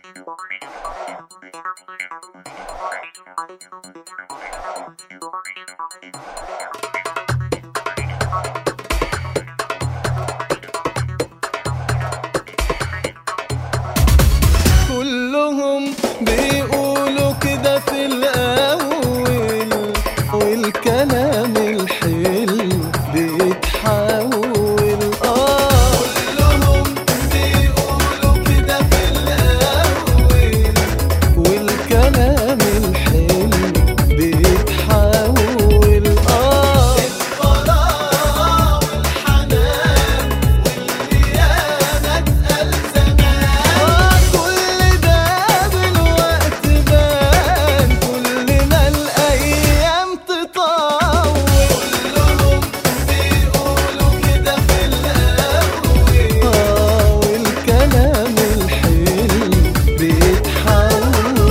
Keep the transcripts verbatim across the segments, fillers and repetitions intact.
كلهم بيقولوا كده في الأول، والكلام الحلو بيتحول. آه كلهم بيقولوا كده في الأول، والكلام الحلو بيتحول. آه البراءة والحنان والخيانة اتقال زمان. آه كل ده بالوقت بان، كل ما الأيام تطول. كلهم بيقولوا كده في الأول، آه والكلام الحلو بيتحول.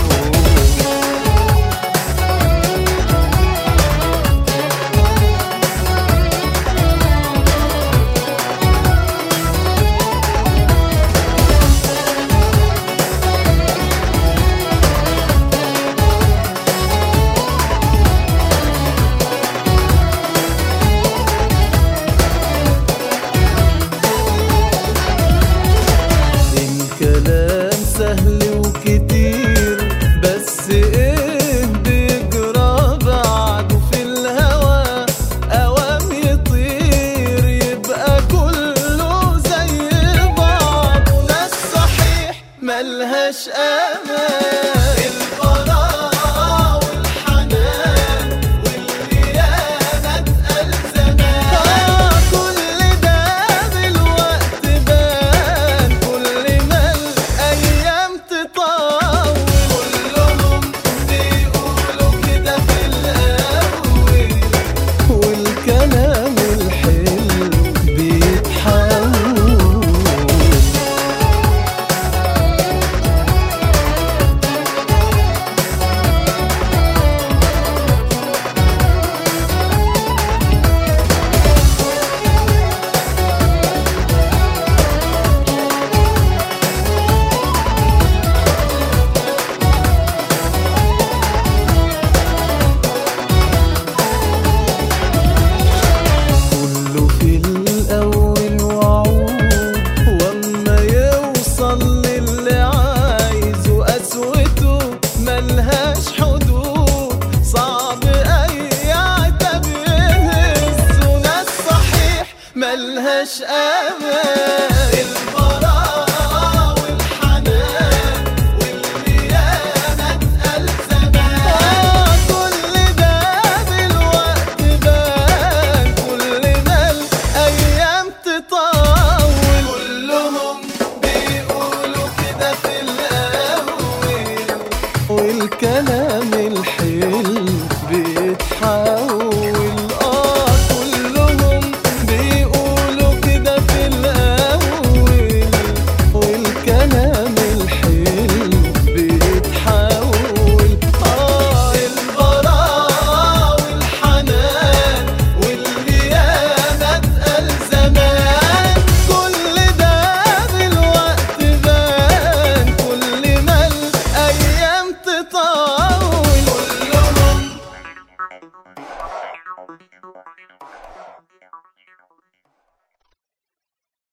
الكلام سهل وكتير، بس ايه بيجرى بعده في الهوى؟ اوام يطير يبقى كله زي بعضه، ناس صحيح ملهاش امان. البراءة والحنان والخيانة اتقال زمان. آه كل ده بالوقت بان، كل ما الأيام تطول. كلهم بيقولوا كده في الأول، والكلام الحلو بيتحول. كله في الأول وعود، وأما يوصل للي عايزه قسوته ملهاش حدود. صعب أي عتاب يهزه، ناس صحيح ملهاش أمان. البراءة والحنان والخيانة اتقال زمان. آه كل ده بالوقت بان، كل ما الأيام تطول. كلهم بيقولوا كده في الأول، والكلام